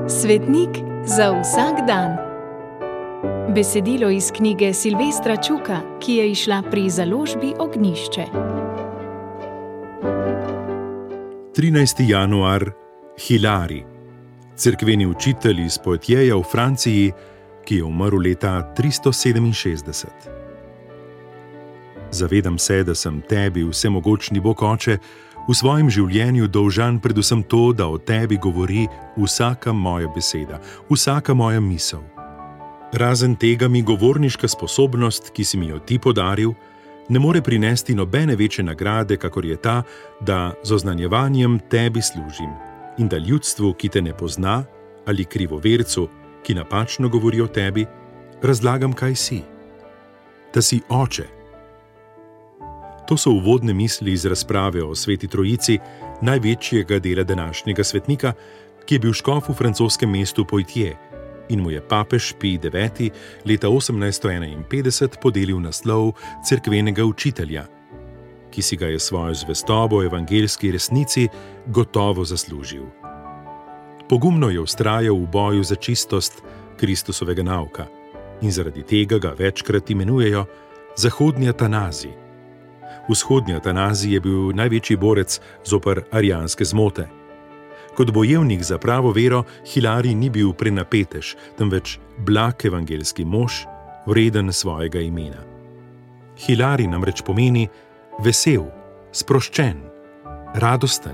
Svetnik za vsak dan. Besedilo iz knjige Silvestra Čuka, ki je izšla pri založbi Ognjišče. 13. januar. Hilari, cerkveni učitelj iz Poitieja v Franciji, ki je umrl leta 367. Zavedam se, da sem tebi, vsemogočni Bog Oče, v svojem življenju dolžan predvsem to, da o tebi govori vsaka moja beseda, vsaka moja misel. Razen tega mi govorniška sposobnost, ki si mi jo ti podaril, ne more prinesti nobene večje nagrade, kakor je ta, da z oznanjevanjem tebi služim in da ljudstvu, ki te ne pozna, ali krivovercu, ki napačno govori o tebi, razlagam, kaj si. Da si Oče. To so uvodne misli iz razprave o Sveti Trojici, največjega dela današnjega svetnika, ki je bil škof v francoskem mestu Poitiers in mu je papež Pij IX. Leta 1851 podelil naslov cerkvenega učitelja, ki si ga je svojo zvestobo o evangeljski resnici gotovo zaslužil. Pogumno je vztrajal v boju za čistost Kristusovega nauka in zaradi tega ga večkrat imenujejo Zahodni Atanazi. Vzhodni Atanazi je bil največji borec zoper arijanske zmote. Kot bojevnik za pravo vero, Hilari ni bil prenapetež, temveč blag evangeljski mož, vreden svojega imena. Hilari namreč pomeni vesel, sproščen, radosten.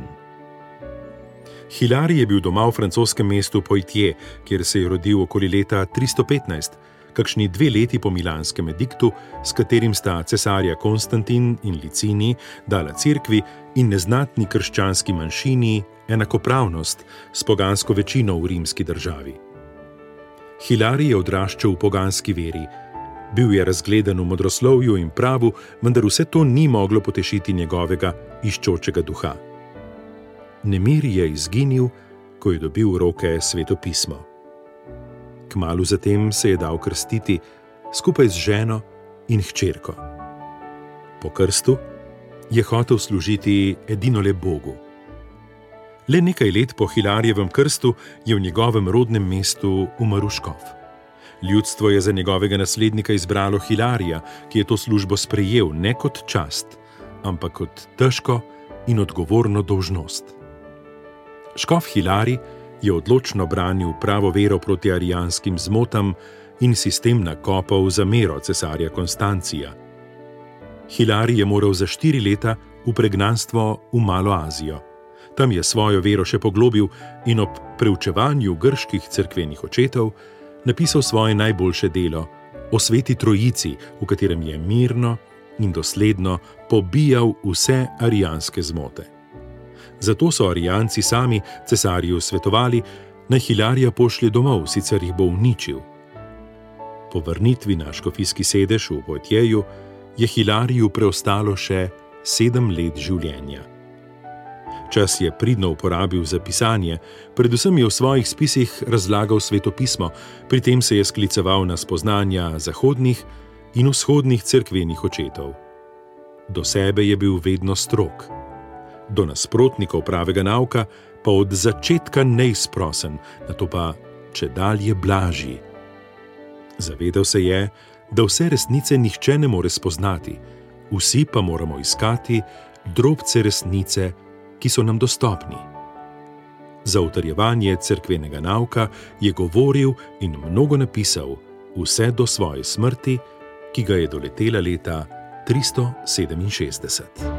Hilari je bil doma v francoskem mestu Poitiers, kjer se je rodil okoli leta 315, kakšni 2 leti po milanskem ediktu, s katerim sta cesarja Konstantin in Licini dala cerkvi in neznatni krščanski manjšini enakopravnost s pogansko večino v rimski državi. Hilari je odraščal v poganski veri, bil je razgledan v modroslovju in pravu, vendar vse to ni moglo potešiti njegovega iščočega duha. Nemir je izginil, ko je dobil v roke Sveto pismo. Kmalu zatem se je dal krstiti skupaj z ženo in hčerko. Po krstu je hotel služiti edinole Bogu. Le nekaj let po Hilarjevem krstu je v njegovem rodnem mestu umrl škof. Ljudstvo je za njegovega naslednika izbralo Hilarija, ki je to službo sprejel ne kot čast, ampak kot težko in odgovorno dolžnost. Škof Hilari je odločno branil pravo vero proti arijanskim zmotam in sistem nakopal za mero cesarja Konstancija. Hilari je moral za 4 leta v pregnanstvo v Malo Azijo. Tam je svojo vero še poglobil in ob preučevanju grških cerkvenih očetov napisal svoje najboljše delo o Sveti Trojici, v katerem je mirno in dosledno pobijal vse arijanske zmote. Zato so arijanci sami cesarju svetovali, naj Hilarija pošlje domov, sicer jih bo uničil. Po vrnitvi na škofijski sedež v Poitieju je Hilariju preostalo še 7 let življenja. Čas je pridno uporabil za pisanje, predvsem je v svojih spisih razlagal Sveto pismo, pri tem se je skliceval na spoznanja zahodnih in vzhodnih cerkvenih očetov. Do sebe je bil vedno strog, do nasprotnikov pravega nauka pa od začetka neizprosen, nato pa čedalje blažji. Zavedal se je, da vse resnice nihče ne more spoznati, vsi pa moramo iskati drobce resnice, ki so nam dostopni. Za utrjevanje cerkvenega nauka je govoril in mnogo napisal, vse do svoje smrti, ki ga je doletela leta 367.